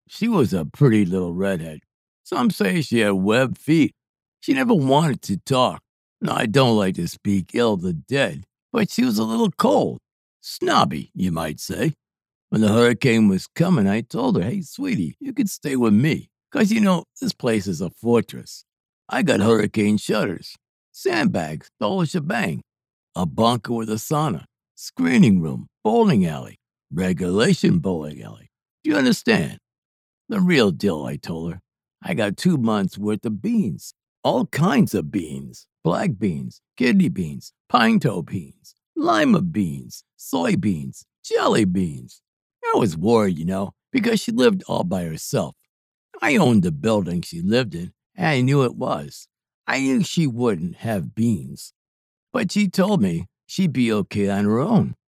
She was a pretty little redhead. Some say she had webbed feet. She never wanted to talk. Now, I don't like to speak ill of the dead, but she was a little cold. Snobby, you might say. When the hurricane was coming, I told her, hey, sweetie, you could stay with me. Because, this place is a fortress. I got hurricane shutters, sandbags, the whole shebang, a bunker with a sauna, screening room, bowling alley, regulation bowling alley. Do you understand? The real deal, I told her. I got 2 months worth of beans. All kinds of beans. Black beans, kidney beans, pinto beans, lima beans, soybeans, jelly beans. I was worried, because she lived all by herself. I owned the building she lived in, and I knew it was. I knew she wouldn't have beans. But she told me she'd be okay on her own.